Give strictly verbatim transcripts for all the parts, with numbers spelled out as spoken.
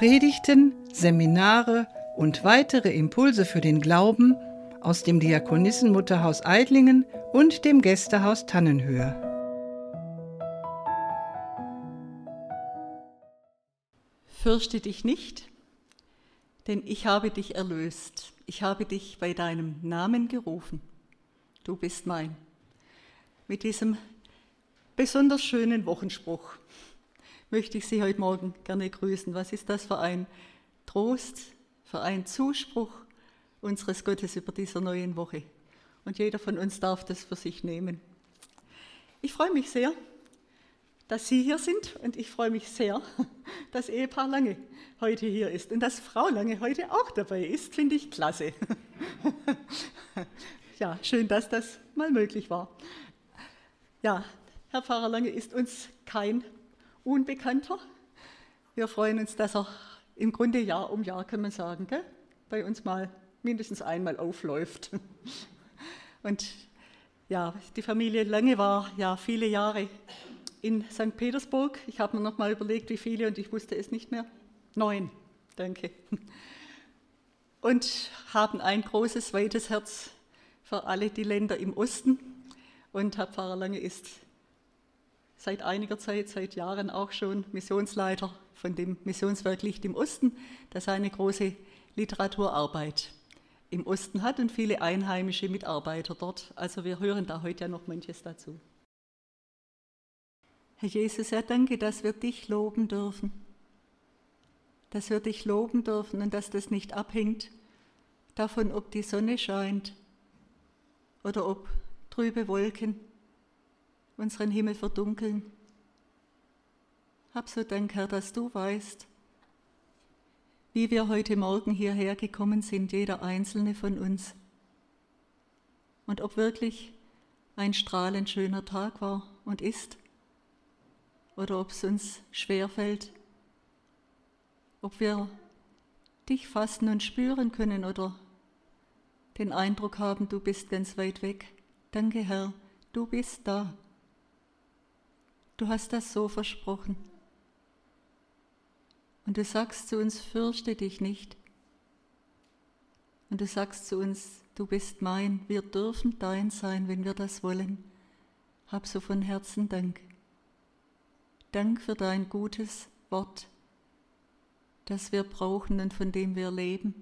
Predigten, Seminare und weitere Impulse für den Glauben aus dem Diakonissenmutterhaus Eidlingen und dem Gästehaus Tannenhöhe. Fürchte dich nicht, denn ich habe dich erlöst. Ich habe dich bei deinem Namen gerufen. Du bist mein. Mit diesem besonders schönen Wochenspruch möchte ich Sie heute Morgen gerne grüßen. Was ist das für ein Trost, für ein Zuspruch unseres Gottes über dieser neuen Woche? Und jeder von uns darf das für sich nehmen. Ich freue mich sehr, dass Sie hier sind, und ich freue mich sehr, dass Ehepaar Lange heute hier ist und dass Frau Lange heute auch dabei ist, finde ich klasse. Ja, schön, dass das mal möglich war. Ja, Herr Pfarrer Lange ist uns kein Unbekannter. Wir freuen uns, dass er im Grunde Jahr um Jahr, kann man sagen, gell, bei uns mal mindestens einmal aufläuft. Und ja, die Familie Lange war ja viele Jahre in Sankt Petersburg. Ich habe mir noch mal überlegt, wie viele, und ich wusste es nicht mehr. Neun, danke. Und haben ein großes, weites Herz für alle die Länder im Osten. Und Herr Pfarrer Lange ist seit einiger Zeit, seit Jahren auch schon Missionsleiter von dem Missionswerk Licht im Osten, das eine große Literaturarbeit im Osten hat und viele einheimische Mitarbeiter dort. Also wir hören da heute ja noch manches dazu. Herr Jesus, ja, danke, dass wir dich loben dürfen. Dass wir dich loben dürfen und dass das nicht abhängt davon, ob die Sonne scheint oder ob trübe Wolken unseren Himmel verdunkeln. Hab so Dank, Herr, dass du weißt, wie wir heute Morgen hierher gekommen sind, jeder einzelne von uns. Und ob wirklich ein strahlend schöner Tag war und ist, oder ob es uns schwerfällt, ob wir dich fassen und spüren können oder den Eindruck haben, du bist ganz weit weg. Danke, Herr, du bist da. Du hast das so versprochen. Und du sagst zu uns, fürchte dich nicht. Und du sagst zu uns, du bist mein. Wir dürfen dein sein, wenn wir das wollen. Hab so von Herzen Dank. Dank für dein gutes Wort, das wir brauchen und von dem wir leben,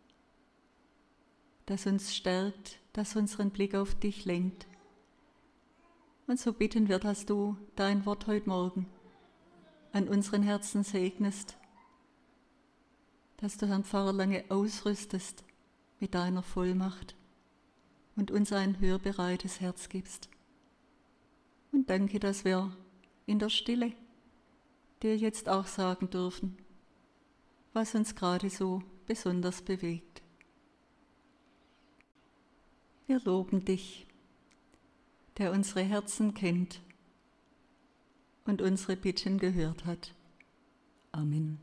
das uns stärkt, das unseren Blick auf dich lenkt. Und so bitten wir, dass du dein Wort heute Morgen an unseren Herzen segnest, dass du Herrn Pfarrer Lange ausrüstest mit deiner Vollmacht und uns ein hörbereites Herz gibst. Und danke, dass wir in der Stille dir jetzt auch sagen dürfen, was uns gerade so besonders bewegt. Wir loben dich, der unsere Herzen kennt und unsere Bitten gehört hat. Amen.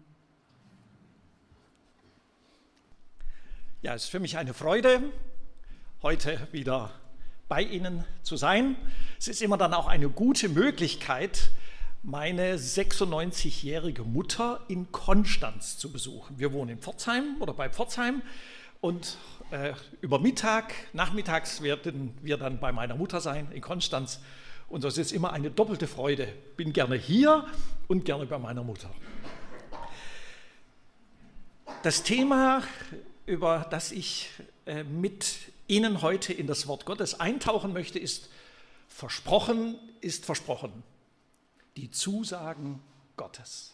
Ja, es ist für mich eine Freude, heute wieder bei Ihnen zu sein. Es ist immer dann auch eine gute Möglichkeit, meine sechsundneunzigjährige Mutter in Konstanz zu besuchen. Wir wohnen in Pforzheim oder bei Pforzheim und äh, über Mittag, nachmittags werden wir dann bei meiner Mutter sein in Konstanz. Und das ist immer eine doppelte Freude. Bin gerne hier und gerne bei meiner Mutter. Das Thema, über das ich äh, mit Ihnen heute in das Wort Gottes eintauchen möchte, ist versprochen ist versprochen. Die Zusagen Gottes.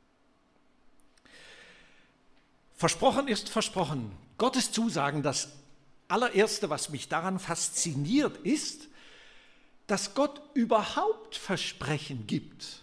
Versprochen ist versprochen. Gottes Zusagen, das allererste, was mich daran fasziniert, ist, dass Gott überhaupt Versprechen gibt.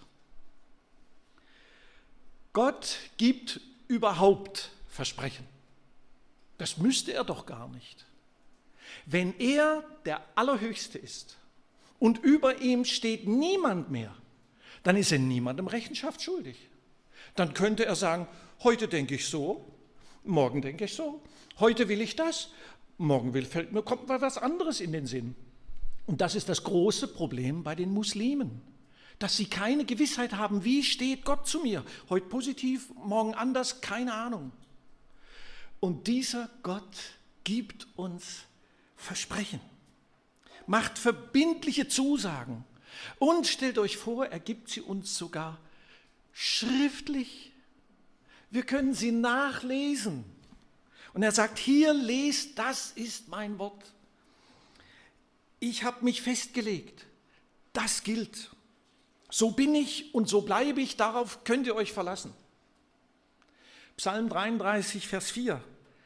Gott gibt überhaupt Versprechen. Das müsste er doch gar nicht. Wenn er der Allerhöchste ist und über ihm steht niemand mehr, dann ist er niemandem Rechenschaft schuldig. Dann könnte er sagen, heute denke ich so, morgen denke ich so, heute will ich das, morgen will, fällt mir, kommt mir was anderes in den Sinn. Und das ist das große Problem bei den Muslimen, dass sie keine Gewissheit haben, wie steht Gott zu mir? Heute positiv, morgen anders, keine Ahnung. Und dieser Gott gibt uns Versprechen, macht verbindliche Zusagen und stellt euch vor, er gibt sie uns sogar schriftlich. Wir können sie nachlesen. Und er sagt, hier lest, das ist mein Wort. Ich habe mich festgelegt, das gilt. So bin ich und so bleibe ich, darauf könnt ihr euch verlassen. Psalm dreiunddreißig, Vers vier.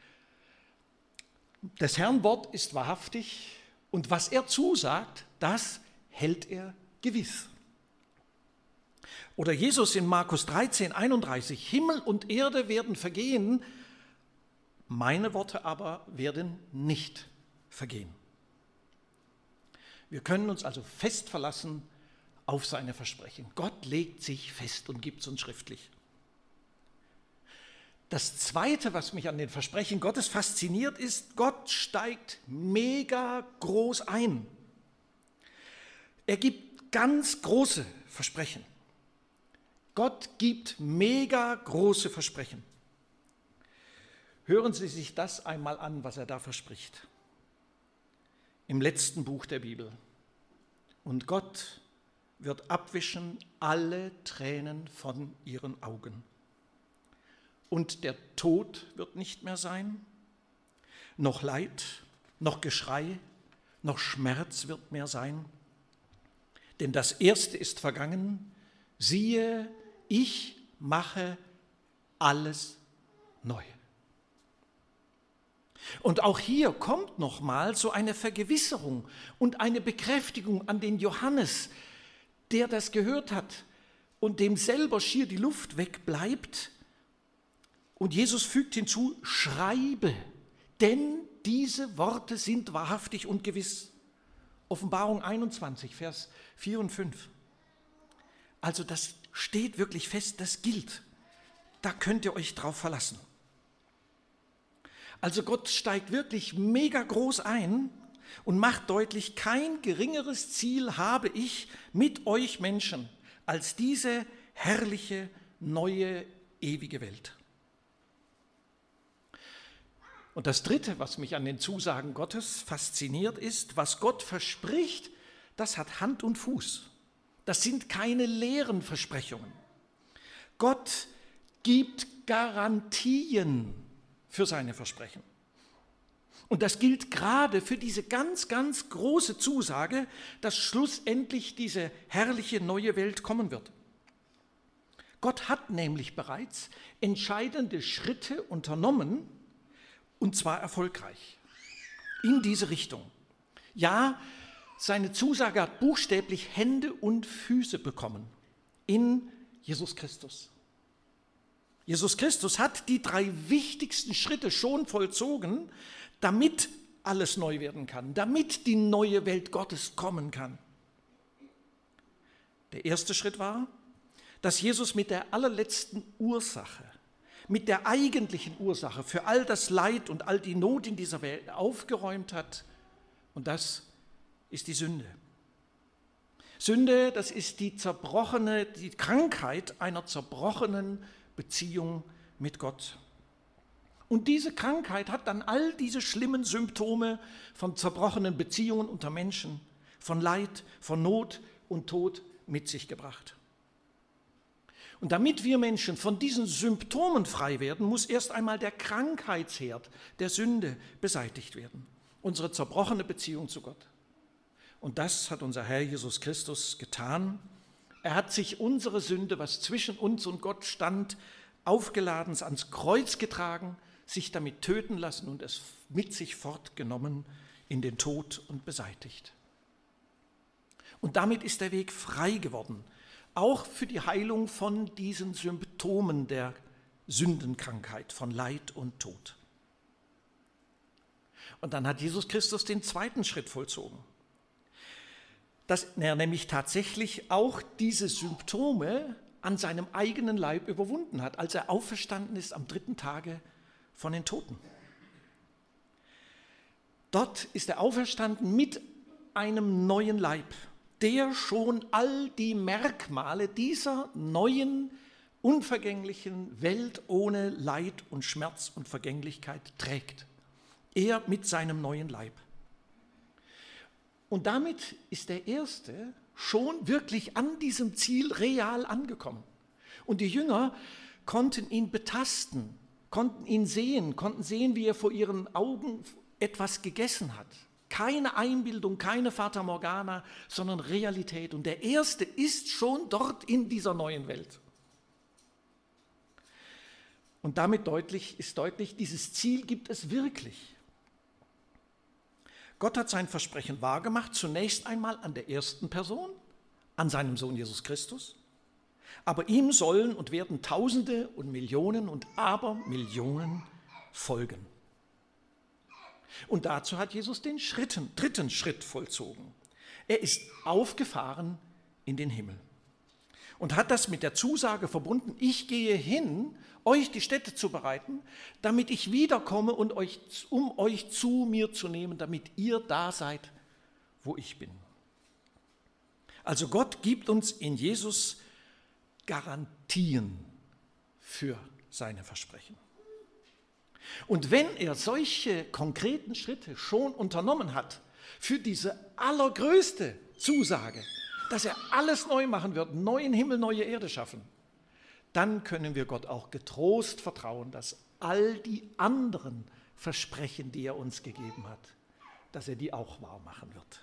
Des Herrn Wort ist wahrhaftig und was er zusagt, das hält er gewiss. Oder Jesus in Markus dreizehn, einunddreißig. Himmel und Erde werden vergehen, meine Worte aber werden nicht vergehen. Wir können uns also fest verlassen auf seine Versprechen. Gott legt sich fest und gibt es uns schriftlich. Das Zweite, was mich an den Versprechen Gottes fasziniert, ist, Gott steigt mega groß ein. Er gibt ganz große Versprechen. Gott gibt mega große Versprechen. Hören Sie sich das einmal an, was er da verspricht. Im letzten Buch der Bibel. Und Gott wird abwischen alle Tränen von ihren Augen. Und der Tod wird nicht mehr sein, noch Leid, noch Geschrei, noch Schmerz wird mehr sein. Denn das Erste ist vergangen, siehe, ich mache alles neu. Und auch hier kommt nochmal so eine Vergewisserung und eine Bekräftigung an den Johannes, der das gehört hat und dem selber schier die Luft wegbleibt. Und Jesus fügt hinzu, schreibe, denn diese Worte sind wahrhaftig und gewiss. Offenbarung einundzwanzig, Vers vier und fünf. Also das steht wirklich fest, das gilt. Da könnt ihr euch drauf verlassen. Also Gott steigt wirklich mega groß ein und macht deutlich, kein geringeres Ziel habe ich mit euch Menschen als diese herrliche, neue, ewige Welt. Und das Dritte, was mich an den Zusagen Gottes fasziniert, ist, was Gott verspricht, das hat Hand und Fuß. Das sind keine leeren Versprechungen. Gott gibt Garantien für seine Versprechen. Und das gilt gerade für diese ganz, ganz große Zusage, dass schlussendlich diese herrliche neue Welt kommen wird. Gott hat nämlich bereits entscheidende Schritte unternommen, und zwar erfolgreich, in diese Richtung. Ja, seine Zusage hat buchstäblich Hände und Füße bekommen in Jesus Christus. Jesus Christus hat die drei wichtigsten Schritte schon vollzogen, damit alles neu werden kann, damit die neue Welt Gottes kommen kann. Der erste Schritt war, dass Jesus mit der allerletzten Ursache, mit der eigentlichen Ursache für all das Leid und all die Not in dieser Welt aufgeräumt hat. Und das ist die Sünde. Sünde, das ist die zerbrochene, die Krankheit einer zerbrochenen Beziehung mit Gott. Und diese Krankheit hat dann all diese schlimmen Symptome von zerbrochenen Beziehungen unter Menschen, von Leid, von Not und Tod mit sich gebracht. Und damit wir Menschen von diesen Symptomen frei werden, muss erst einmal der Krankheitsherd der Sünde beseitigt werden. Unsere zerbrochene Beziehung zu Gott. Und das hat unser Herr Jesus Christus getan. Er hat sich unsere Sünde, was zwischen uns und Gott stand, aufgeladen, ans Kreuz getragen, sich damit töten lassen und es mit sich fortgenommen in den Tod und beseitigt. Und damit ist der Weg frei geworden, auch für die Heilung von diesen Symptomen der Sündenkrankheit, von Leid und Tod. Und dann hat Jesus Christus den zweiten Schritt vollzogen, dass er nämlich tatsächlich auch diese Symptome an seinem eigenen Leib überwunden hat, als er auferstanden ist am dritten Tage von den Toten. Dort ist er auferstanden mit einem neuen Leib, der schon all die Merkmale dieser neuen, unvergänglichen Welt ohne Leid und Schmerz und Vergänglichkeit trägt. Er mit seinem neuen Leib. Und damit ist der Erste schon wirklich an diesem Ziel real angekommen. Und die Jünger konnten ihn betasten, konnten ihn sehen, konnten sehen, wie er vor ihren Augen etwas gegessen hat. Keine Einbildung, keine Fata Morgana, sondern Realität. Und der Erste ist schon dort in dieser neuen Welt. Und damit deutlich, ist deutlich, dieses Ziel gibt es wirklich. Gott hat sein Versprechen wahrgemacht, zunächst einmal an der ersten Person, an seinem Sohn Jesus Christus. Aber ihm sollen und werden Tausende und Millionen und Abermillionen folgen. Und dazu hat Jesus den Schritten, dritten Schritt vollzogen. Er ist aufgefahren in den Himmel und hat das mit der Zusage verbunden, ich gehe hin, euch die Stätte zu bereiten, damit ich wiederkomme, und euch, um euch zu mir zu nehmen, damit ihr da seid, wo ich bin. Also Gott gibt uns in Jesus Garantien für seine Versprechen. Und wenn er solche konkreten Schritte schon unternommen hat, für diese allergrößte Zusage, dass er alles neu machen wird, neuen Himmel, neue Erde schaffen, dann können wir Gott auch getrost vertrauen, dass all die anderen Versprechen, die er uns gegeben hat, dass er die auch wahr machen wird.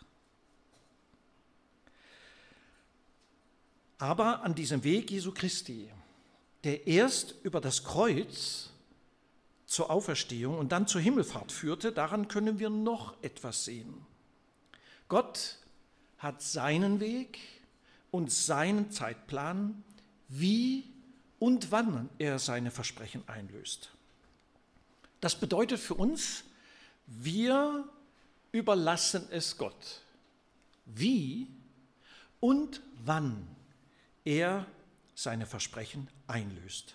Aber an diesem Weg Jesu Christi, der erst über das Kreuz zur Auferstehung und dann zur Himmelfahrt führte, daran können wir noch etwas sehen. Gott hat seinen Weg und seinen Zeitplan, wie und wann er seine Versprechen einlöst. Das bedeutet für uns, wir überlassen es Gott, wie und wann er seine Versprechen einlöst.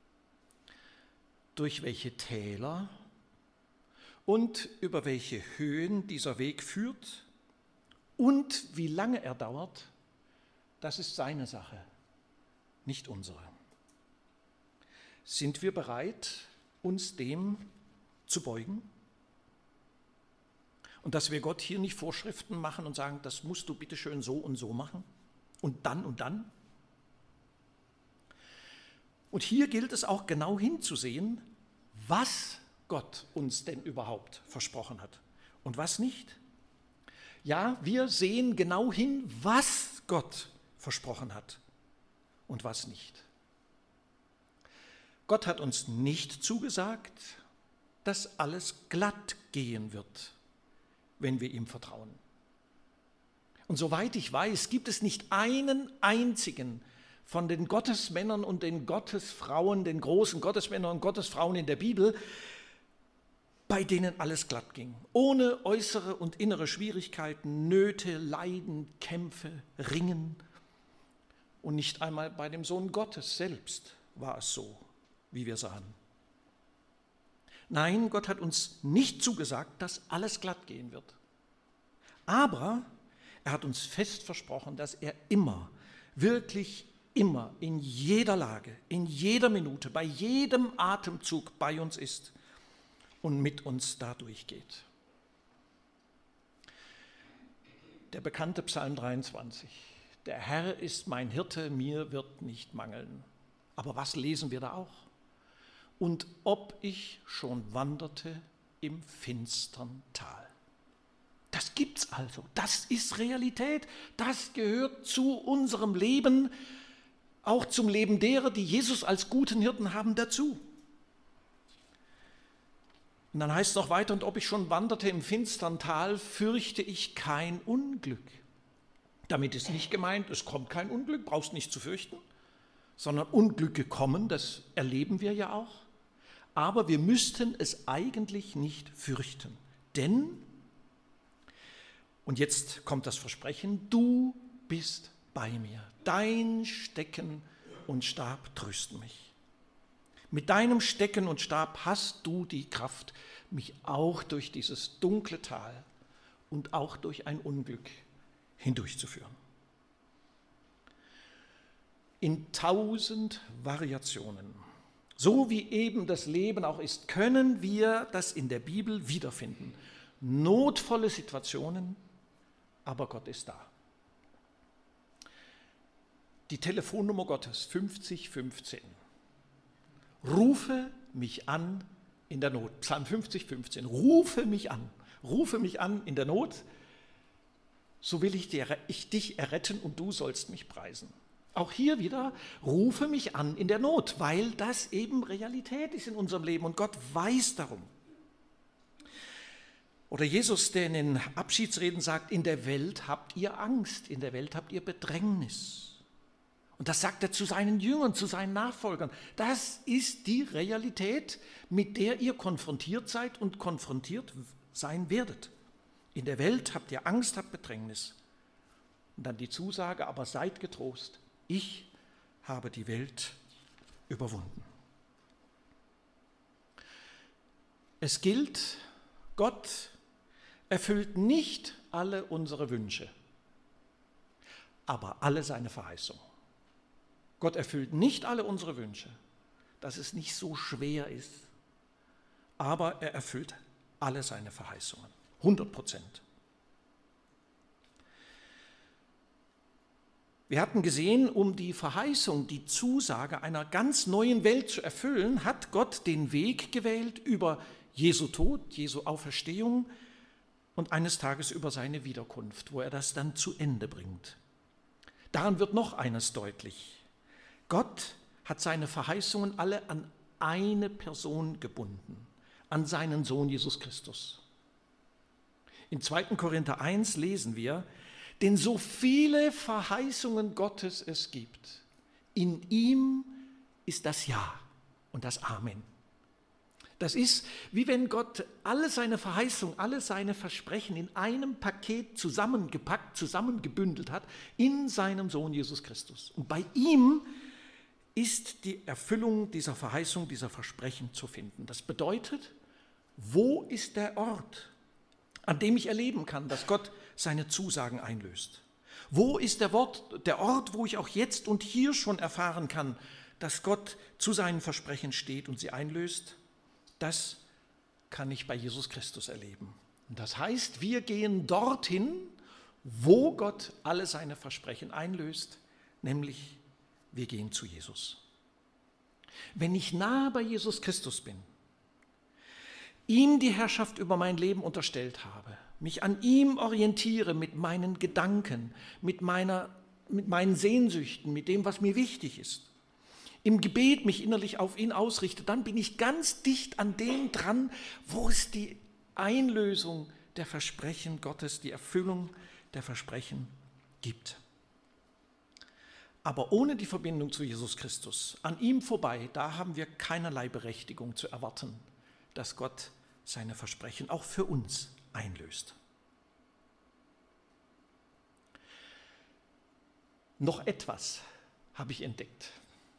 Durch welche Täler und über welche Höhen dieser Weg führt und wie lange er dauert, das ist seine Sache, nicht unsere. Sind wir bereit, uns dem zu beugen? Und dass wir Gott hier nicht Vorschriften machen und sagen, das musst du bitte schön so und so machen und dann und dann? Und hier gilt es auch genau hinzusehen, was Gott uns denn überhaupt versprochen hat und was nicht. Ja, wir sehen genau hin, was Gott versprochen hat und was nicht. Gott hat uns nicht zugesagt, dass alles glatt gehen wird, wenn wir ihm vertrauen. Und soweit ich weiß, gibt es nicht einen einzigen von den Gottesmännern und den Gottesfrauen, den großen Gottesmännern und Gottesfrauen in der Bibel, bei denen alles glatt ging. Ohne äußere und innere Schwierigkeiten, Nöte, Leiden, Kämpfe, Ringen. Und nicht einmal bei dem Sohn Gottes selbst war es so, wie wir sahen. Nein, Gott hat uns nicht zugesagt, dass alles glatt gehen wird. Aber er hat uns fest versprochen, dass er immer, wirklich immer, in jeder Lage, in jeder Minute, bei jedem Atemzug bei uns ist und mit uns da durchgeht. Der bekannte Psalm dreiundzwanzig. Der Herr ist mein Hirte, mir wird nicht mangeln. Aber was lesen wir da auch? Und ob ich schon wanderte im finstern Tal. Das gibt's also, das ist Realität, das gehört zu unserem Leben, auch zum Leben derer, die Jesus als guten Hirten haben, dazu. Und dann heißt es noch weiter, und ob ich schon wanderte im finstern Tal, fürchte ich kein Unglück. Damit ist nicht gemeint, es kommt kein Unglück, brauchst nicht zu fürchten, sondern Unglücke kommen, das erleben wir ja auch. Aber wir müssten es eigentlich nicht fürchten, denn, und jetzt kommt das Versprechen, du bist bei mir, dein Stecken und Stab trösten mich. Mit deinem Stecken und Stab hast du die Kraft, mich auch durch dieses dunkle Tal und auch durch ein Unglück hindurchzuführen. in tausend Variationen. So wie eben das Leben auch ist, können wir das in der Bibel wiederfinden. Notvolle Situationen, aber Gott ist da. Die Telefonnummer Gottes, fünfzig fünfzehn. Rufe mich an in der Not. Psalm fünfzig fünfzehn. Rufe mich an. Rufe mich an in der Not. So will ich, dir, ich dich erretten und du sollst mich preisen. Auch hier wieder, rufe mich an in der Not, weil das eben Realität ist in unserem Leben und Gott weiß darum. Oder Jesus, der in den Abschiedsreden sagt, in der Welt habt ihr Angst, in der Welt habt ihr Bedrängnis. Und das sagt er zu seinen Jüngern, zu seinen Nachfolgern. Das ist die Realität, mit der ihr konfrontiert seid und konfrontiert sein werdet. In der Welt habt ihr Angst, habt Bedrängnis. Und dann die Zusage, aber seid getrost, ich habe die Welt überwunden. Es gilt, Gott erfüllt nicht alle unsere Wünsche, aber alle seine Verheißungen. Gott erfüllt nicht alle unsere Wünsche, dass es nicht so schwer ist, aber er erfüllt alle seine Verheißungen, hundert Prozent. Wir hatten gesehen, um die Verheißung, die Zusage einer ganz neuen Welt zu erfüllen, hat Gott den Weg gewählt über Jesu Tod, Jesu Auferstehung und eines Tages über seine Wiederkunft, wo er das dann zu Ende bringt. Daran wird noch eines deutlich. Gott hat seine Verheißungen alle an eine Person gebunden, an seinen Sohn Jesus Christus. In zweiten Korinther eins lesen wir, denn so viele Verheißungen Gottes es gibt, in ihm ist das Ja und das Amen. Das ist, wie wenn Gott alle seine Verheißungen, alle seine Versprechen in einem Paket zusammengepackt, zusammengebündelt hat, in seinem Sohn Jesus Christus. Und bei ihm ist die Erfüllung dieser Verheißung, dieser Versprechen zu finden. Das bedeutet, wo ist der Ort, an dem ich erleben kann, dass Gott seine Zusagen einlöst? Wo ist der, Wort, der Ort, wo ich auch jetzt und hier schon erfahren kann, dass Gott zu seinen Versprechen steht und sie einlöst? Das kann ich bei Jesus Christus erleben. Und das heißt, wir gehen dorthin, wo Gott alle seine Versprechen einlöst, nämlich wir gehen zu Jesus. Wenn ich nahe bei Jesus Christus bin, ihm die Herrschaft über mein Leben unterstellt habe, mich an ihm orientiere mit meinen Gedanken, mit, meiner, mit meinen Sehnsüchten, mit dem, was mir wichtig ist, im Gebet mich innerlich auf ihn ausrichte, dann bin ich ganz dicht an dem dran, wo es die Einlösung der Versprechen Gottes, die Erfüllung der Versprechen gibt. Aber ohne die Verbindung zu Jesus Christus, an ihm vorbei, da haben wir keinerlei Berechtigung zu erwarten, dass Gott seine Versprechen auch für uns einlöst. Noch etwas habe ich entdeckt.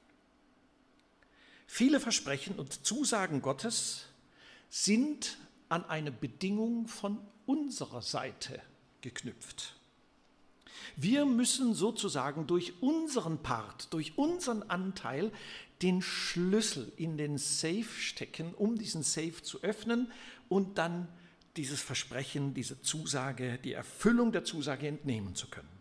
Viele Versprechen und Zusagen Gottes sind an eine Bedingung von unserer Seite geknüpft. Wir müssen sozusagen durch unseren Part, durch unseren Anteil den Schlüssel in den Safe stecken, um diesen Safe zu öffnen und dann dieses Versprechen, diese Zusage, die Erfüllung der Zusage entnehmen zu können.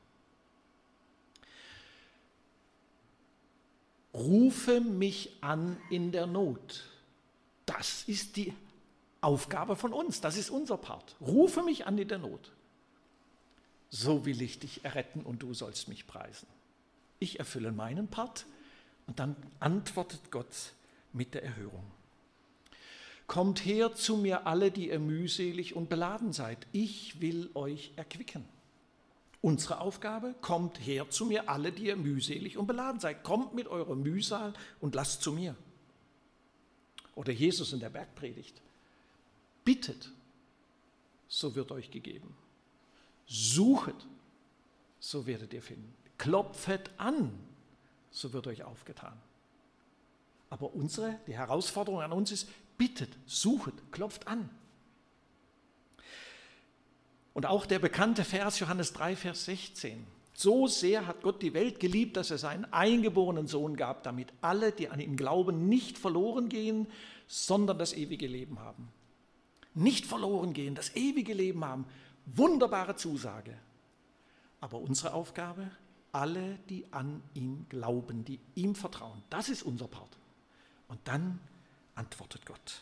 Rufe mich an in der Not. Das ist die Aufgabe von uns, das ist unser Part. Rufe mich an in der Not. So will ich dich erretten und du sollst mich preisen. Ich erfülle meinen Part und dann antwortet Gott mit der Erhörung. Kommt her zu mir alle, die ihr mühselig und beladen seid. Ich will euch erquicken. Unsere Aufgabe, kommt her zu mir alle, die ihr mühselig und beladen seid. Kommt mit eurer Mühsal und lasst zu mir. Oder Jesus in der Bergpredigt. Bittet, so wird euch gegeben. Suchet, so werdet ihr finden. Klopfet an, so wird euch aufgetan. Aber unsere, die Herausforderung an uns ist, bittet, suchet, klopft an. Und auch der bekannte Vers, Johannes drei, Vers sechzehn. So sehr hat Gott die Welt geliebt, dass er seinen eingeborenen Sohn gab, damit alle, die an ihn glauben, nicht verloren gehen, sondern das ewige Leben haben. Nicht verloren gehen, das ewige Leben haben. Wunderbare Zusage. Aber unsere Aufgabe, alle, die an ihn glauben, die ihm vertrauen, das ist unser Part. Und dann antwortet Gott.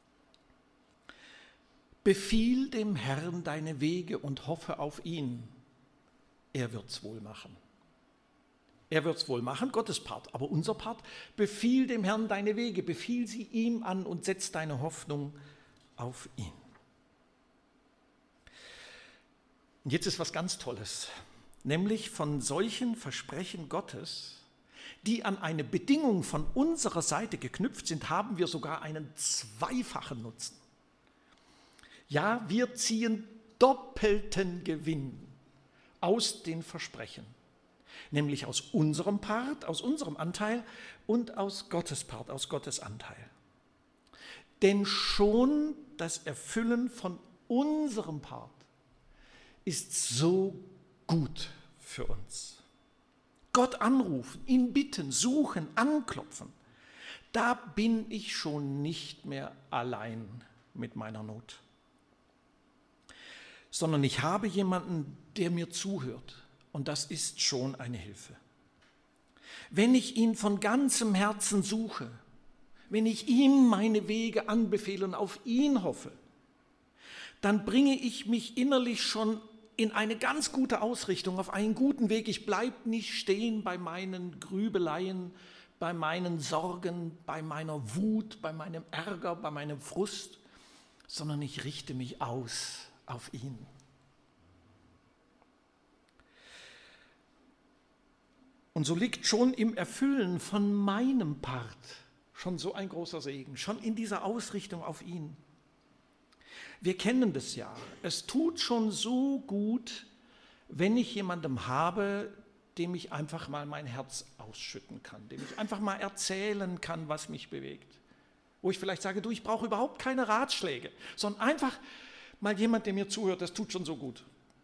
Befiehl dem Herrn deine Wege und hoffe auf ihn. Er wird's wohl machen. Er wird's wohl machen, Gottes Part. Aber unser Part, befiehl dem Herrn deine Wege, befiehl sie ihm an und setz deine Hoffnung auf ihn. Und jetzt ist was ganz Tolles, nämlich von solchen Versprechen Gottes, die an eine Bedingung von unserer Seite geknüpft sind, haben wir sogar einen zweifachen Nutzen. Ja, wir ziehen doppelten Gewinn aus den Versprechen, nämlich aus unserem Part, aus unserem Anteil und aus Gottes Part, aus Gottes Anteil. Denn schon das Erfüllen von unserem Part ist so gut für uns. Gott anrufen, ihn bitten, suchen, anklopfen, da bin ich schon nicht mehr allein mit meiner Not, sondern ich habe jemanden, der mir zuhört, und das ist schon eine Hilfe. Wenn ich ihn von ganzem Herzen suche, wenn ich ihm meine Wege anbefehle und auf ihn hoffe, dann bringe ich mich innerlich schon in eine ganz gute Ausrichtung, auf einen guten Weg. Ich bleibe nicht stehen bei meinen Grübeleien, bei meinen Sorgen, bei meiner Wut, bei meinem Ärger, bei meinem Frust, sondern ich richte mich aus auf ihn. Und so liegt schon im Erfüllen von meinem Part schon so ein großer Segen, schon in dieser Ausrichtung auf ihn. Wir kennen das ja. Es tut schon so gut, wenn ich jemandem habe, dem ich einfach mal mein Herz ausschütten kann, dem ich einfach mal erzählen kann, was mich bewegt. Wo ich vielleicht sage, du, ich brauche überhaupt keine Ratschläge, sondern einfach mal jemand, der mir zuhört, das tut schon so gut.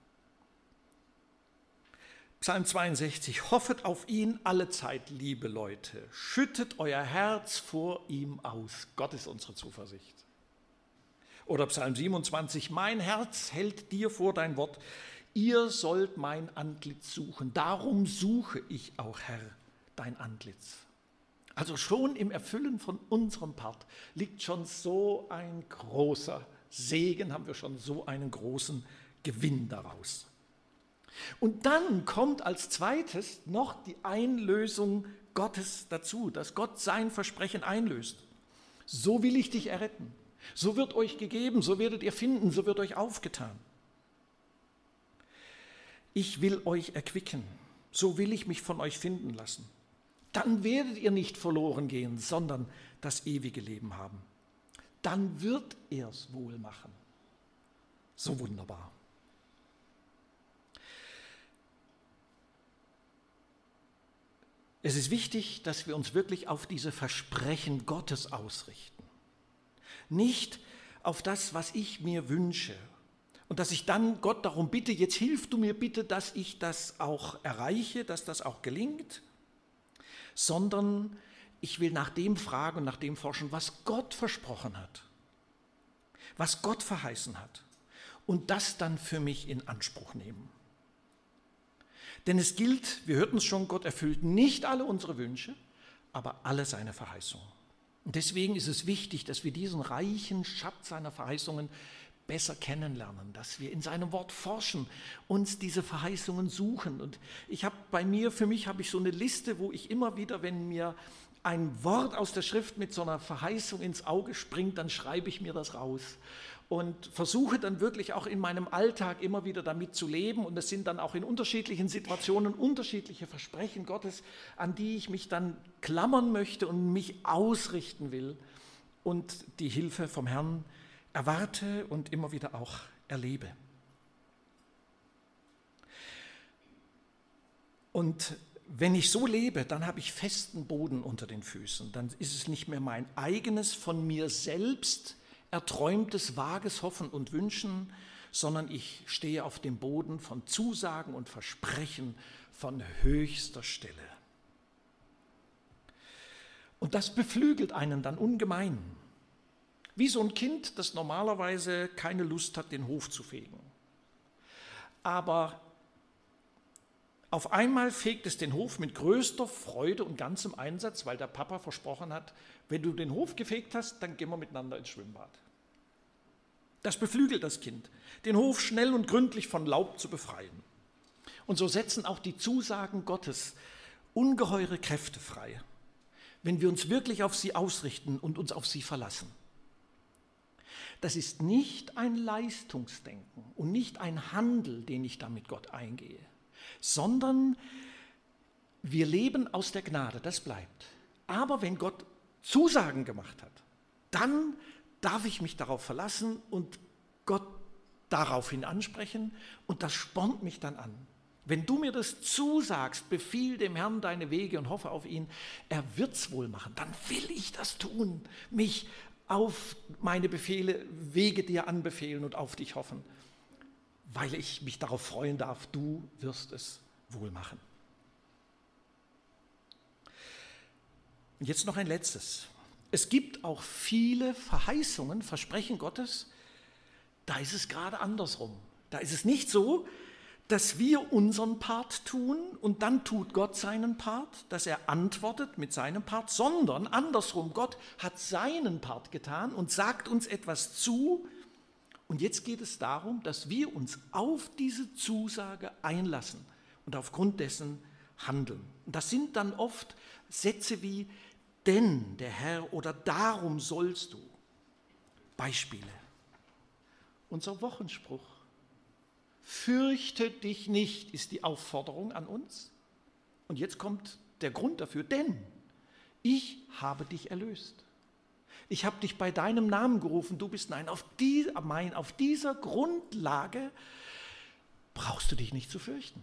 Psalm zweiundsechzig, hoffet auf ihn alle Zeit, liebe Leute, schüttet euer Herz vor ihm aus. Gott ist unsere Zuversicht. Oder Psalm siebenundzwanzig, mein Herz hält dir vor dein Wort, ihr sollt mein Antlitz suchen, darum suche ich auch, Herr, dein Antlitz. Also schon im Erfüllen von unserem Part liegt schon so ein großer Segen, haben wir schon so einen großen Gewinn daraus. Und dann kommt als zweites noch die Einlösung Gottes dazu, dass Gott sein Versprechen einlöst. So will ich dich erretten. So wird euch gegeben, so werdet ihr finden, so wird euch aufgetan. Ich will euch erquicken, so will ich mich von euch finden lassen. Dann werdet ihr nicht verloren gehen, sondern das ewige Leben haben. Dann wird er es wohl machen. So wunderbar. Es ist wichtig, dass wir uns wirklich auf diese Versprechen Gottes ausrichten. Nicht auf das, was ich mir wünsche. Und dass ich dann Gott darum bitte, jetzt hilf du mir bitte, dass ich das auch erreiche, dass das auch gelingt. Sondern ich will nach dem fragen und nach dem forschen, was Gott versprochen hat. Was Gott verheißen hat. Und das dann für mich in Anspruch nehmen. Denn es gilt, wir hörten es schon, Gott erfüllt nicht alle unsere Wünsche, aber alle seine Verheißungen. Und deswegen ist es wichtig, dass wir diesen reichen Schatz seiner Verheißungen besser kennenlernen, dass wir in seinem Wort forschen, uns diese Verheißungen suchen. Und ich habe bei mir, für mich habe ich so eine Liste, wo ich immer wieder, wenn mir ein Wort aus der Schrift mit so einer Verheißung ins Auge springt, dann schreibe ich mir das raus. Und versuche dann wirklich auch in meinem Alltag immer wieder damit zu leben. Und es sind dann auch in unterschiedlichen Situationen unterschiedliche Versprechen Gottes, an die ich mich dann klammern möchte und mich ausrichten will und die Hilfe vom Herrn erwarte und immer wieder auch erlebe. Und wenn ich so lebe, dann habe ich festen Boden unter den Füßen. Dann ist es nicht mehr mein eigenes, von mir selbst erträumtes, vages Hoffen und Wünschen, sondern ich stehe auf dem Boden von Zusagen und Versprechen von höchster Stelle. Und das beflügelt einen dann ungemein. Wie so ein Kind, das normalerweise keine Lust hat, den Hof zu fegen. Aber auf einmal fegt es den Hof mit größter Freude und ganzem Einsatz, weil der Papa versprochen hat, wenn du den Hof gefegt hast, dann gehen wir miteinander ins Schwimmbad. Das beflügelt das Kind, den Hof schnell und gründlich von Laub zu befreien. Und so setzen auch die Zusagen Gottes ungeheure Kräfte frei, wenn wir uns wirklich auf sie ausrichten und uns auf sie verlassen. Das ist nicht ein Leistungsdenken und nicht ein Handel, den ich da mit Gott eingehe, sondern wir leben aus der Gnade, das bleibt. Aber wenn Gott Zusagen gemacht hat, dann darf ich mich darauf verlassen und Gott daraufhin ansprechen und das spornt mich dann an. Wenn du mir das zusagst, befiehl dem Herrn deine Wege und hoffe auf ihn, er wird's wohl machen, dann will ich das tun, mich auf meine Befehle, Wege dir anbefehlen und auf dich hoffen, weil ich mich darauf freuen darf, du wirst es wohl machen. Und jetzt noch ein letztes. Es gibt auch viele Verheißungen, Versprechen Gottes, da ist es gerade andersrum. Da ist es nicht so, dass wir unseren Part tun und dann tut Gott seinen Part, dass er antwortet mit seinem Part, sondern andersrum, Gott hat seinen Part getan und sagt uns etwas zu. Und jetzt geht es darum, dass wir uns auf diese Zusage einlassen und aufgrund dessen handeln. Und das sind dann oft Sätze wie, denn der Herr oder darum sollst du. Beispiele. Unser Wochenspruch. Fürchte dich nicht, ist die Aufforderung an uns. Und jetzt kommt der Grund dafür, denn ich habe dich erlöst. Ich habe dich bei deinem Namen gerufen, du bist nein. Auf, die, mein, auf dieser Grundlage brauchst du dich nicht zu fürchten.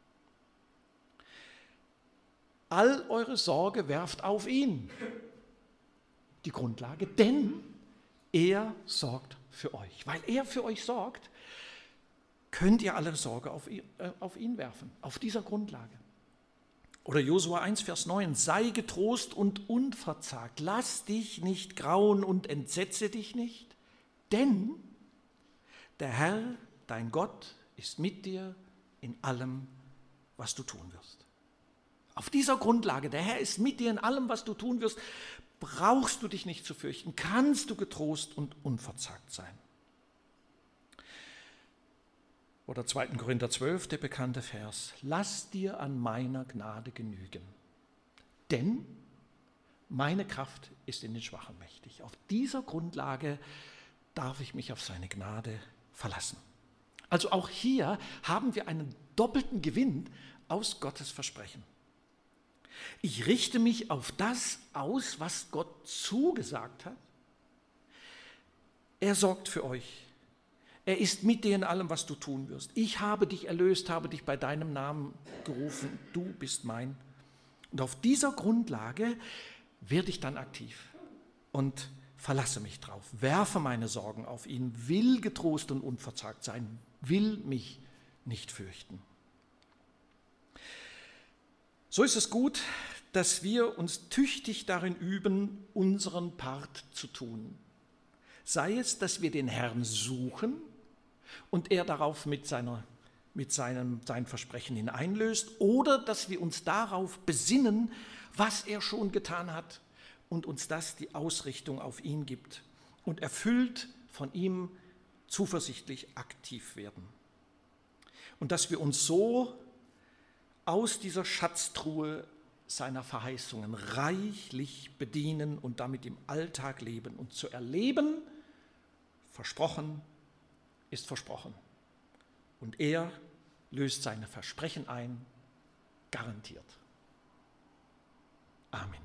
All eure Sorge werft auf ihn. Die Grundlage, denn er sorgt für euch. Weil er für euch sorgt, könnt ihr alle Sorge auf ihn, äh, auf ihn werfen, auf dieser Grundlage. Oder Josua eins, Vers neun, sei getrost und unverzagt, lass dich nicht grauen und entsetze dich nicht, denn der Herr, dein Gott, ist mit dir in allem, was du tun wirst. Auf dieser Grundlage, der Herr ist mit dir in allem, was du tun wirst, brauchst du dich nicht zu fürchten, kannst du getrost und unverzagt sein. Oder zweiter Korinther zwölf, der bekannte Vers, lass dir an meiner Gnade genügen, denn meine Kraft ist in den Schwachen mächtig. Auf dieser Grundlage darf ich mich auf seine Gnade verlassen. Also auch hier haben wir einen doppelten Gewinn aus Gottes Versprechen. Ich richte mich auf das aus, was Gott zugesagt hat. Er sorgt für euch. Er ist mit dir in allem, was du tun wirst. Ich habe dich erlöst, habe dich bei deinem Namen gerufen. Du bist mein. Und auf dieser Grundlage werde ich dann aktiv und verlasse mich drauf, werfe meine Sorgen auf ihn, will getrost und unverzagt sein, will mich nicht fürchten. So ist es gut, dass wir uns tüchtig darin üben, unseren Part zu tun. Sei es, dass wir den Herrn suchen und er darauf mit, seiner, mit seinem, seinem Versprechen hineinlöst, oder dass wir uns darauf besinnen, was er schon getan hat und uns das die Ausrichtung auf ihn gibt und erfüllt von ihm zuversichtlich aktiv werden. Und dass wir uns so aus dieser Schatztruhe seiner Verheißungen reichlich bedienen und damit im Alltag leben. Und zu erleben, versprochen ist versprochen. Und er löst seine Versprechen ein, garantiert. Amen.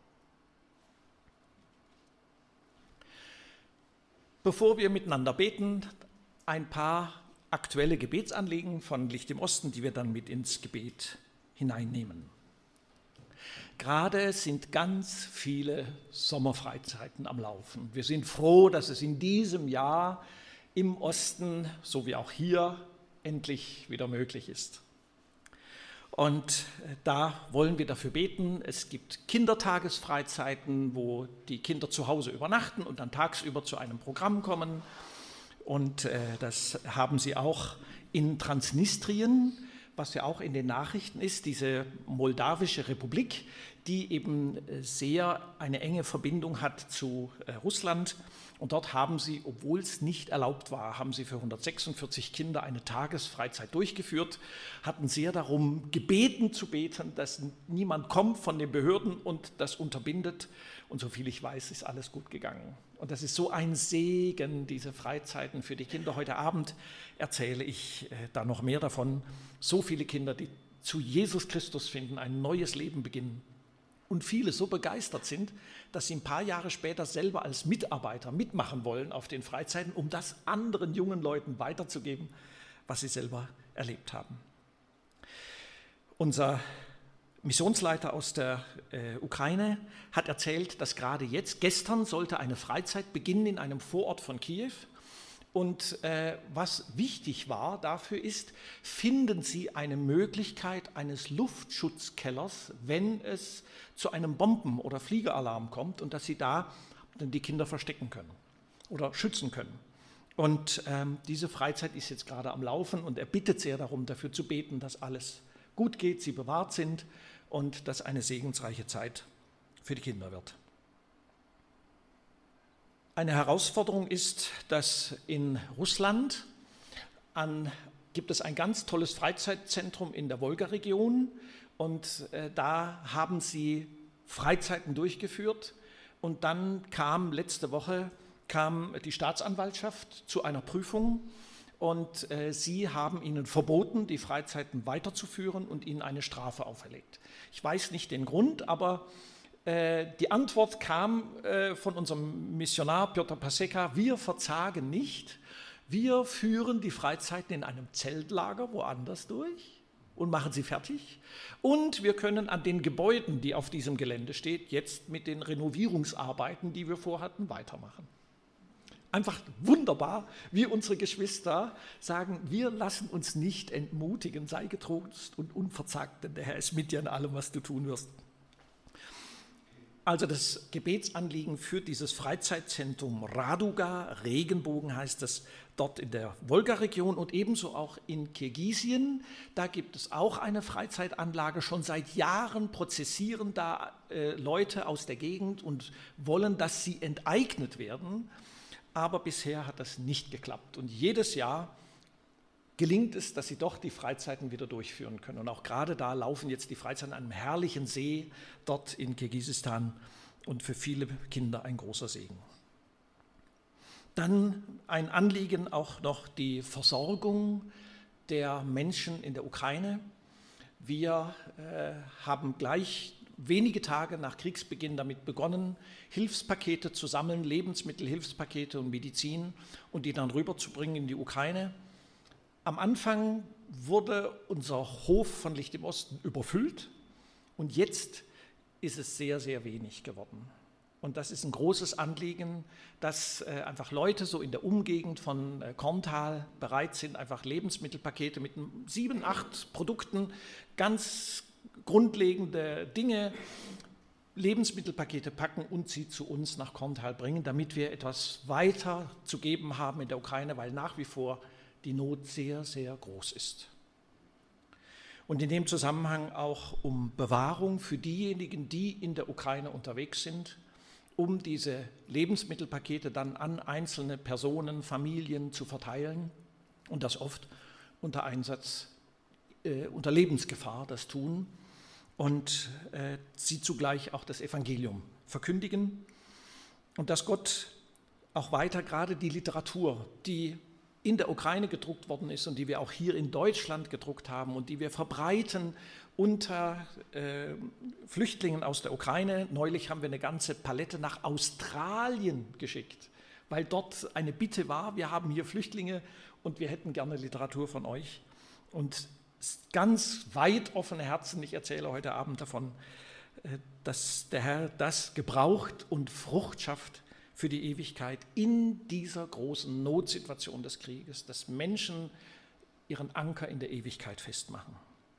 Bevor wir miteinander beten, ein paar aktuelle Gebetsanliegen von Licht im Osten, die wir dann mit ins Gebet hineinnehmen. Gerade sind ganz viele Sommerfreizeiten am Laufen. Wir sind froh, dass es in diesem Jahr im Osten, so wie auch hier, endlich wieder möglich ist. Und da wollen wir dafür beten. Es gibt Kindertagesfreizeiten, wo die Kinder zu Hause übernachten und dann tagsüber zu einem Programm kommen. Und äh, das haben sie auch in Transnistrien, was ja auch in den Nachrichten ist, diese moldawische Republik, die eben sehr eine enge Verbindung hat zu äh, Russland. Und dort haben sie, obwohl es nicht erlaubt war, haben sie für hundertsechsundvierzig Kinder eine Tagesfreizeit durchgeführt, hatten sehr darum gebeten zu beten, dass niemand kommt von den Behörden und das unterbindet. Und soviel ich weiß, ist alles gut gegangen. Und das ist so ein Segen, diese Freizeiten für die Kinder. Heute Abend erzähle ich äh, da noch mehr davon. So viele Kinder, die zu Jesus Christus finden, ein neues Leben beginnen. Und viele so begeistert sind, dass sie ein paar Jahre später selber als Mitarbeiter mitmachen wollen auf den Freizeiten, um das anderen jungen Leuten weiterzugeben, was sie selber erlebt haben. Unser Missionsleiter aus der äh, Ukraine hat erzählt, dass gerade jetzt, gestern sollte eine Freizeit beginnen in einem Vorort von Kiew. Und äh, was wichtig war dafür ist, finden Sie eine Möglichkeit eines Luftschutzkellers, wenn es zu einem Bomben- oder Fliegeralarm kommt und dass Sie da dann die Kinder verstecken können oder schützen können. Und ähm, diese Freizeit ist jetzt gerade am Laufen und er bittet sehr darum, dafür zu beten, dass alles gut geht, sie bewahrt sind und dass eine segensreiche Zeit für die Kinder wird. Eine Herausforderung ist, dass in Russland an, gibt es ein ganz tolles Freizeitzentrum in der Wolga-Region und äh, da haben sie Freizeiten durchgeführt und dann kam letzte Woche kam die Staatsanwaltschaft zu einer Prüfung und äh, sie haben ihnen verboten, die Freizeiten weiterzuführen und ihnen eine Strafe auferlegt. Ich weiß nicht den Grund, aber die Antwort kam von unserem Missionar Piotr Paseka: Wir verzagen nicht, wir führen die Freizeiten in einem Zeltlager woanders durch und machen sie fertig. Und wir können an den Gebäuden, die auf diesem Gelände stehen, jetzt mit den Renovierungsarbeiten, die wir vorhatten, weitermachen. Einfach wunderbar, wie unsere Geschwister sagen, wir lassen uns nicht entmutigen, sei getrost und unverzagt, denn der Herr ist mit dir in allem, was du tun wirst. Also das Gebetsanliegen für dieses Freizeitzentrum Raduga, Regenbogen heißt es, dort in der Wolga-Region und ebenso auch in Kirgisien. Da gibt es auch eine Freizeitanlage. Schon seit Jahren prozessieren da äh, Leute aus der Gegend und wollen, dass sie enteignet werden. Aber bisher hat das nicht geklappt. Und jedes Jahr gelingt es, dass sie doch die Freizeiten wieder durchführen können. Und auch gerade da laufen jetzt die Freizeiten an einem herrlichen See, dort in Kirgisistan und für viele Kinder ein großer Segen. Dann ein Anliegen auch noch die Versorgung der Menschen in der Ukraine. Wir äh, haben gleich wenige Tage nach Kriegsbeginn damit begonnen, Hilfspakete zu sammeln, Lebensmittelhilfspakete und Medizin und die dann rüberzubringen in die Ukraine. Am Anfang wurde unser Hof von Licht im Osten überfüllt und jetzt ist es sehr, sehr wenig geworden. Und das ist ein großes Anliegen, dass äh, einfach Leute so in der Umgegend von äh, Korntal bereit sind, einfach Lebensmittelpakete mit sieben, acht Produkten, ganz grundlegende Dinge, Lebensmittelpakete packen und sie zu uns nach Korntal bringen, damit wir etwas weiter zu geben haben in der Ukraine, weil nach wie vor die Not sehr, sehr groß ist. Und in dem Zusammenhang auch um Bewahrung für diejenigen, die in der Ukraine unterwegs sind, um diese Lebensmittelpakete dann an einzelne Personen, Familien zu verteilen und das oft unter Einsatz, äh, unter Lebensgefahr das tun und äh, sie zugleich auch das Evangelium verkündigen und dass Gott auch weiter gerade die Literatur, die in der Ukraine gedruckt worden ist und die wir auch hier in Deutschland gedruckt haben und die wir verbreiten unter äh, Flüchtlingen aus der Ukraine. Neulich haben wir eine ganze Palette nach Australien geschickt, weil dort eine Bitte war, wir haben hier Flüchtlinge und wir hätten gerne Literatur von euch. Und ganz weit offene Herzen, ich erzähle heute Abend davon, äh, dass der Herr das gebraucht und Frucht schafft für die Ewigkeit in dieser großen Notsituation des Krieges, dass Menschen ihren Anker in der Ewigkeit festmachen.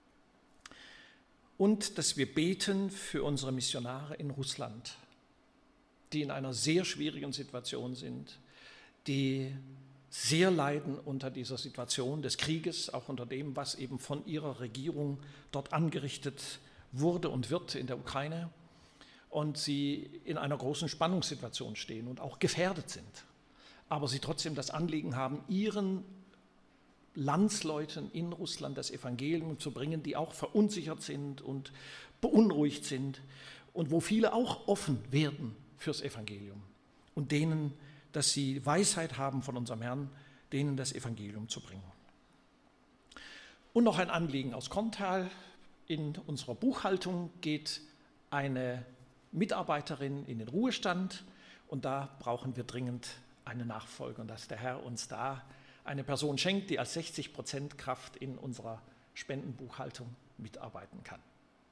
Und dass wir beten für unsere Missionare in Russland, die in einer sehr schwierigen Situation sind, die sehr leiden unter dieser Situation des Krieges, auch unter dem, was eben von ihrer Regierung dort angerichtet wurde und wird in der Ukraine, und sie in einer großen Spannungssituation stehen und auch gefährdet sind, aber sie trotzdem das Anliegen haben, ihren Landsleuten in Russland das Evangelium zu bringen, die auch verunsichert sind und beunruhigt sind und wo viele auch offen werden fürs Evangelium und denen, dass sie Weisheit haben von unserem Herrn, denen das Evangelium zu bringen. Und noch ein Anliegen aus Korntal. In unserer Buchhaltung geht eine Mitarbeiterin in den Ruhestand und da brauchen wir dringend eine Nachfolge und dass der Herr uns da eine Person schenkt, die als sechzig Prozent Kraft in unserer Spendenbuchhaltung mitarbeiten kann.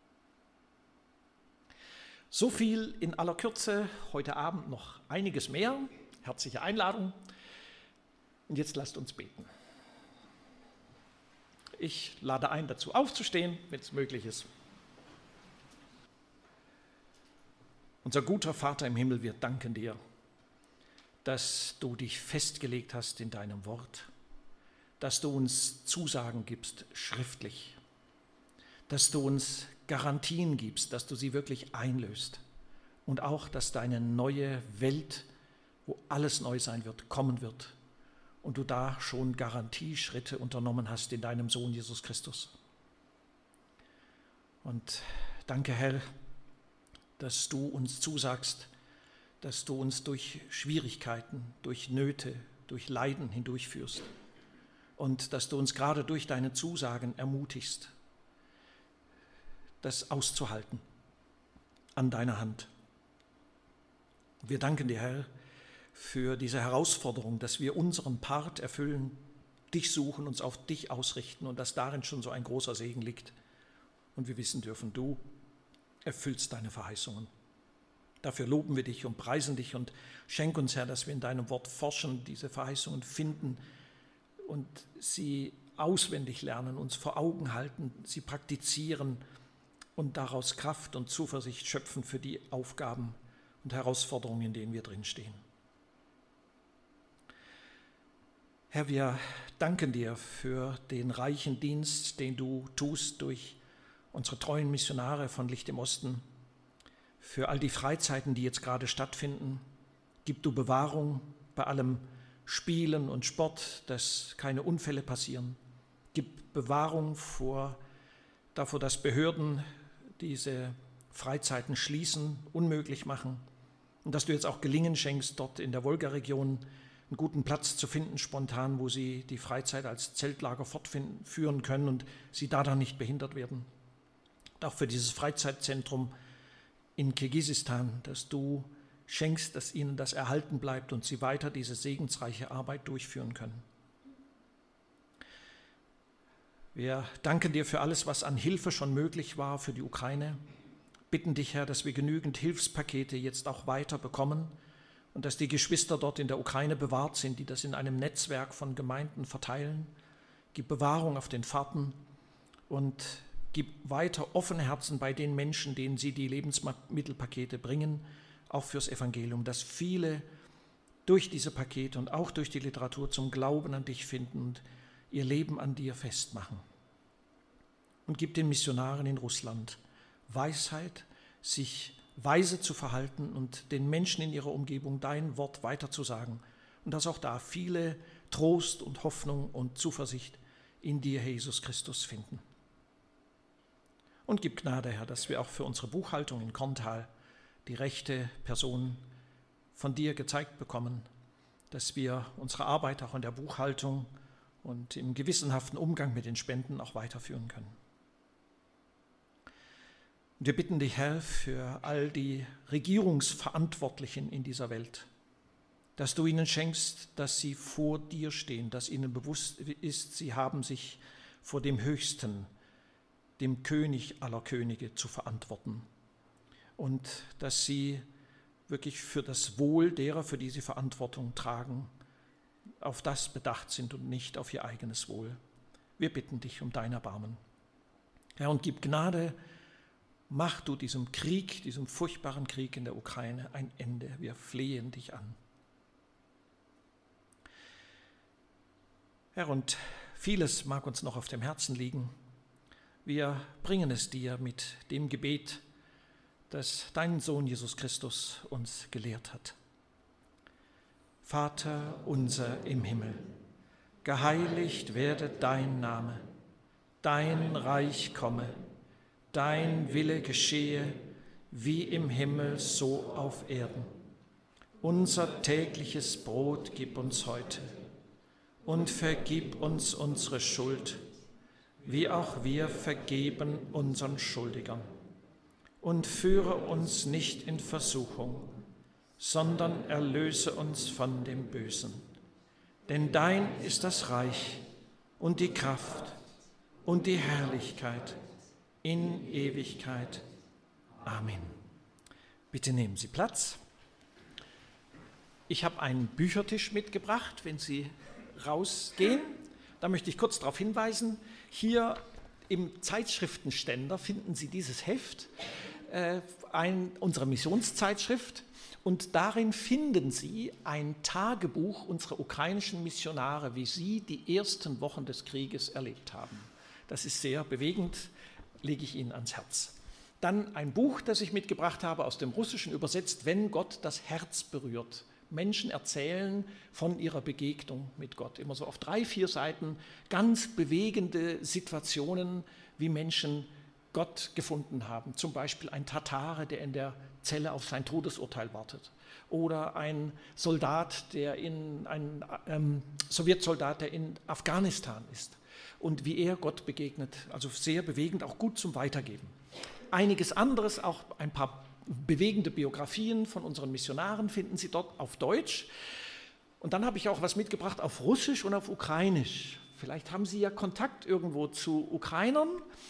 So viel in aller Kürze, heute Abend noch einiges mehr. Herzliche Einladung. Und jetzt lasst uns beten. Ich lade ein, dazu aufzustehen, wenn es möglich ist. Unser guter Vater im Himmel, wir danken dir, dass du dich festgelegt hast in deinem Wort, dass du uns Zusagen gibst schriftlich, dass du uns Garantien gibst, dass du sie wirklich einlöst und auch, dass deine neue Welt, wo alles neu sein wird, kommen wird und du da schon Garantieschritte unternommen hast in deinem Sohn Jesus Christus. Und danke, Herr, dass du uns zusagst, dass du uns durch Schwierigkeiten, durch Nöte, durch Leiden hindurchführst und dass du uns gerade durch deine Zusagen ermutigst, das auszuhalten an deiner Hand. Wir danken dir, Herr, für diese Herausforderung, dass wir unseren Part erfüllen, dich suchen, uns auf dich ausrichten und dass darin schon so ein großer Segen liegt. Und wir wissen dürfen, du erfüllst deine Verheißungen. Dafür loben wir dich und preisen dich und schenk uns, Herr, dass wir in deinem Wort forschen, diese Verheißungen finden und sie auswendig lernen, uns vor Augen halten, sie praktizieren und daraus Kraft und Zuversicht schöpfen für die Aufgaben und Herausforderungen, in denen wir drinstehen. Herr, wir danken dir für den reichen Dienst, den du tust durch unsere treuen Missionare von Licht im Osten, für all die Freizeiten, die jetzt gerade stattfinden. Gib du Bewahrung bei allem Spielen und Sport, dass keine Unfälle passieren. Gib Bewahrung vor, davor, dass Behörden diese Freizeiten schließen, unmöglich machen. Und dass du jetzt auch Gelingen schenkst, dort in der Wolga-Region einen guten Platz zu finden, spontan, wo sie die Freizeit als Zeltlager fortführen können und sie da dann nicht behindert werden. Und auch für dieses Freizeitzentrum in Kirgisistan, dass du schenkst, dass ihnen das erhalten bleibt und sie weiter diese segensreiche Arbeit durchführen können. Wir danken dir für alles, was an Hilfe schon möglich war für die Ukraine. Bitten dich, Herr, dass wir genügend Hilfspakete jetzt auch weiter bekommen und dass die Geschwister dort in der Ukraine bewahrt sind, die das in einem Netzwerk von Gemeinden verteilen. Gib Bewahrung auf den Fahrten und gib weiter offene Herzen bei den Menschen, denen sie die Lebensmittelpakete bringen, auch fürs Evangelium, dass viele durch diese Pakete und auch durch die Literatur zum Glauben an dich finden und ihr Leben an dir festmachen. Und gib den Missionaren in Russland Weisheit, sich weise zu verhalten und den Menschen in ihrer Umgebung dein Wort weiterzusagen. Und dass auch da viele Trost und Hoffnung und Zuversicht in dir, Herr Jesus Christus, finden. Und gib Gnade, Herr, dass wir auch für unsere Buchhaltung in Korntal die rechte Person von dir gezeigt bekommen, dass wir unsere Arbeit auch in der Buchhaltung und im gewissenhaften Umgang mit den Spenden auch weiterführen können. Und wir bitten dich, Herr, für all die Regierungsverantwortlichen in dieser Welt, dass du ihnen schenkst, dass sie vor dir stehen, dass ihnen bewusst ist, sie haben sich vor dem Höchsten, dem König aller Könige, zu verantworten und dass sie wirklich für das Wohl derer, für die sie Verantwortung tragen, auf das bedacht sind und nicht auf ihr eigenes Wohl. Wir bitten dich um dein Erbarmen. Herr, und gib Gnade, mach du diesem Krieg, diesem furchtbaren Krieg in der Ukraine ein Ende. Wir flehen dich an. Herr, und vieles mag uns noch auf dem Herzen liegen. Wir bringen es dir mit dem Gebet, das dein Sohn Jesus Christus uns gelehrt hat. Vater unser im Himmel, geheiligt werde dein Name, dein Reich komme, dein Wille geschehe, wie im Himmel, so auf Erden. Unser tägliches Brot gib uns heute und vergib uns unsere Schuld, wie auch wir vergeben unseren Schuldigern. Und führe uns nicht in Versuchung, sondern erlöse uns von dem Bösen. Denn dein ist das Reich und die Kraft und die Herrlichkeit in Ewigkeit. Amen. Bitte nehmen Sie Platz. Ich habe einen Büchertisch mitgebracht, wenn Sie rausgehen. Da möchte ich kurz darauf hinweisen, hier im Zeitschriftenständer finden Sie dieses Heft, äh, ein, unsere Missionszeitschrift, und darin finden Sie ein Tagebuch unserer ukrainischen Missionare, wie sie die ersten Wochen des Krieges erlebt haben. Das ist sehr bewegend, lege ich Ihnen ans Herz. Dann ein Buch, das ich mitgebracht habe, aus dem Russischen übersetzt, Wenn Gott das Herz berührt. Menschen erzählen von ihrer Begegnung mit Gott. Immer so auf drei, vier Seiten ganz bewegende Situationen, wie Menschen Gott gefunden haben. Zum Beispiel ein Tatare, der in der Zelle auf sein Todesurteil wartet. Oder ein Soldat, der in, ein ähm, Sowjetsoldat, der in Afghanistan ist. Und wie er Gott begegnet. Also sehr bewegend, auch gut zum Weitergeben. Einiges anderes, auch ein paar bewegende Biografien von unseren Missionaren finden Sie dort auf Deutsch. Und dann habe ich auch was mitgebracht auf Russisch und auf Ukrainisch. Vielleicht haben Sie ja Kontakt irgendwo zu Ukrainern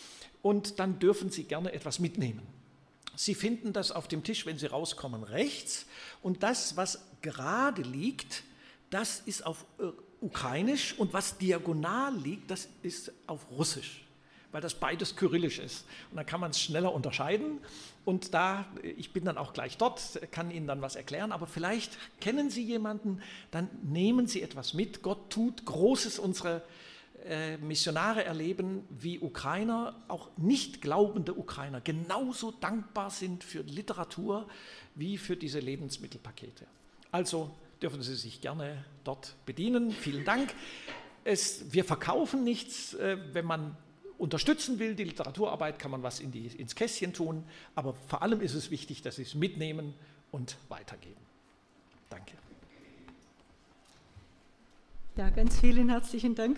und dann dürfen Sie gerne etwas mitnehmen. Sie finden das auf dem Tisch, wenn Sie rauskommen, rechts. Und das, was gerade liegt, das ist auf Ukrainisch, und was diagonal liegt, das ist auf Russisch, weil das beides kyrillisch ist. Und dann kann man es schneller unterscheiden. Und da, ich bin dann auch gleich dort, kann Ihnen dann was erklären, aber vielleicht kennen Sie jemanden, dann nehmen Sie etwas mit. Gott tut Großes. Unsere äh, Missionare erleben, wie Ukrainer, auch nicht glaubende Ukrainer, genauso dankbar sind für Literatur wie für diese Lebensmittelpakete. Also dürfen Sie sich gerne dort bedienen. Vielen Dank. Es, wir verkaufen nichts, äh, wenn man unterstützen will, die Literaturarbeit, kann man was in die, ins Kästchen tun, aber vor allem ist es wichtig, dass Sie es mitnehmen und weitergeben. Danke. Ja, ganz vielen herzlichen Dank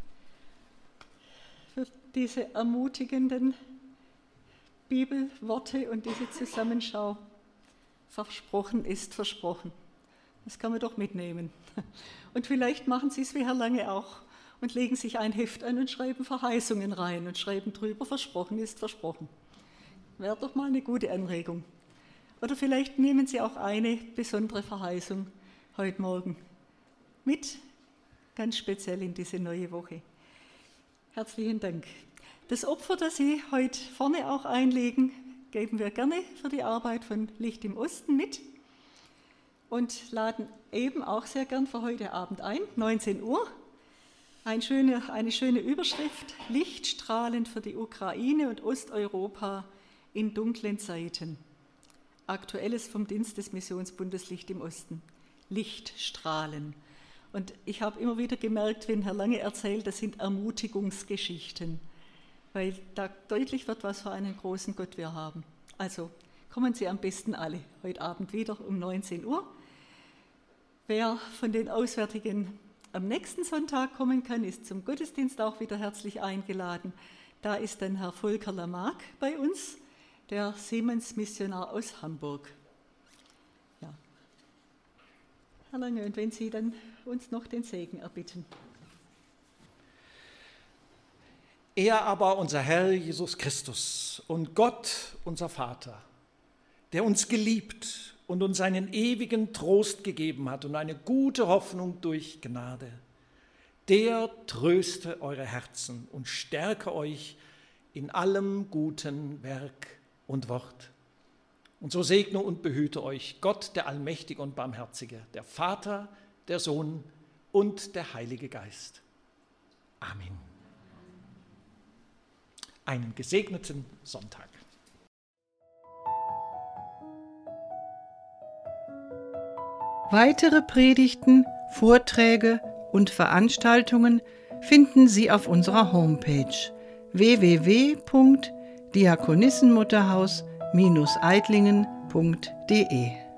für diese ermutigenden Bibelworte und diese Zusammenschau. Versprochen ist versprochen. Das kann man doch mitnehmen. Und vielleicht machen Sie es wie Herr Lange auch und legen sich ein Heft an und schreiben Verheißungen rein und schreiben drüber, versprochen ist versprochen. Wäre doch mal eine gute Anregung. Oder vielleicht nehmen Sie auch eine besondere Verheißung heute Morgen mit, ganz speziell in diese neue Woche. Herzlichen Dank. Das Opfer, das Sie heute vorne auch einlegen, geben wir gerne für die Arbeit von Licht im Osten mit und laden eben auch sehr gern für heute Abend ein, neunzehn Uhr. Ein schöne, eine schöne Überschrift, Lichtstrahlen für die Ukraine und Osteuropa in dunklen Zeiten. Aktuelles vom Dienst des Missionsbundes Licht im Osten. Lichtstrahlen. Und ich habe immer wieder gemerkt, wenn Herr Lange erzählt, das sind Ermutigungsgeschichten, weil da deutlich wird, was für einen großen Gott wir haben. Also kommen Sie am besten alle heute Abend wieder um neunzehn Uhr. Wer von den Auswärtigen am nächsten Sonntag kommen kann, ist zum Gottesdienst auch wieder herzlich eingeladen. Da ist dann Herr Volker Lamarck bei uns, der Siemens-Missionar aus Hamburg. Ja. Herr Lange, und wenn Sie dann uns noch den Segen erbitten. Er aber, unser Herr Jesus Christus und Gott, unser Vater, der uns geliebt und uns einen ewigen Trost gegeben hat und eine gute Hoffnung durch Gnade. Der tröste eure Herzen und stärke euch in allem guten Werk und Wort. Und so segne und behüte euch Gott, der Allmächtige und Barmherzige, der Vater, der Sohn und der Heilige Geist. Amen. Einen gesegneten Sonntag. Weitere Predigten, Vorträge und Veranstaltungen finden Sie auf unserer Homepage w w w punkt diakonissenmutterhaus Bindestrich eitlingen punkt de.